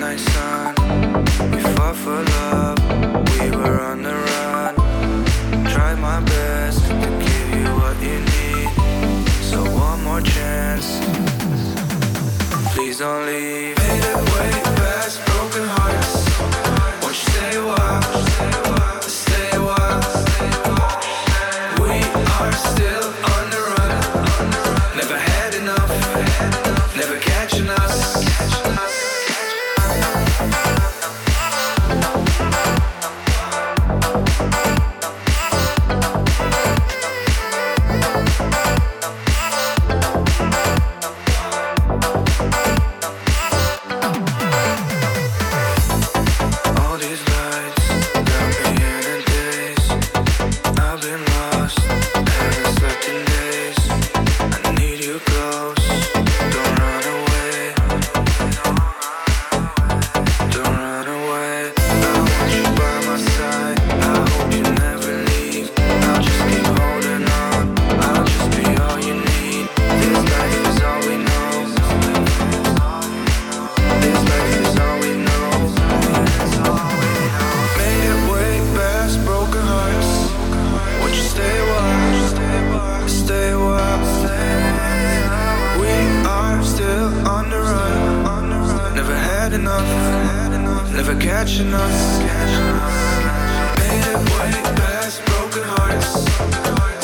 night sun. We fought for love, we were on the run. Tried my best to give you what you need. So one more chance, please don't leave. Made it way past broken hearts. Won't you stay a while, stay a while. We are still on the run. Never had enough, never catching us. All these lights got me in a daze. I've been lost, haven't slept in days. I need you close, don't run away. Don't run away. I want you by my side, I hope you never leave. I'll just keep holding on, I'll just be all you need. This life is all we know. This life is all we know. Made it way past broken hearts. Won't you stay a while, stay a while. We are still on the run. Never had enough, never catching us. Made it way past broken hearts.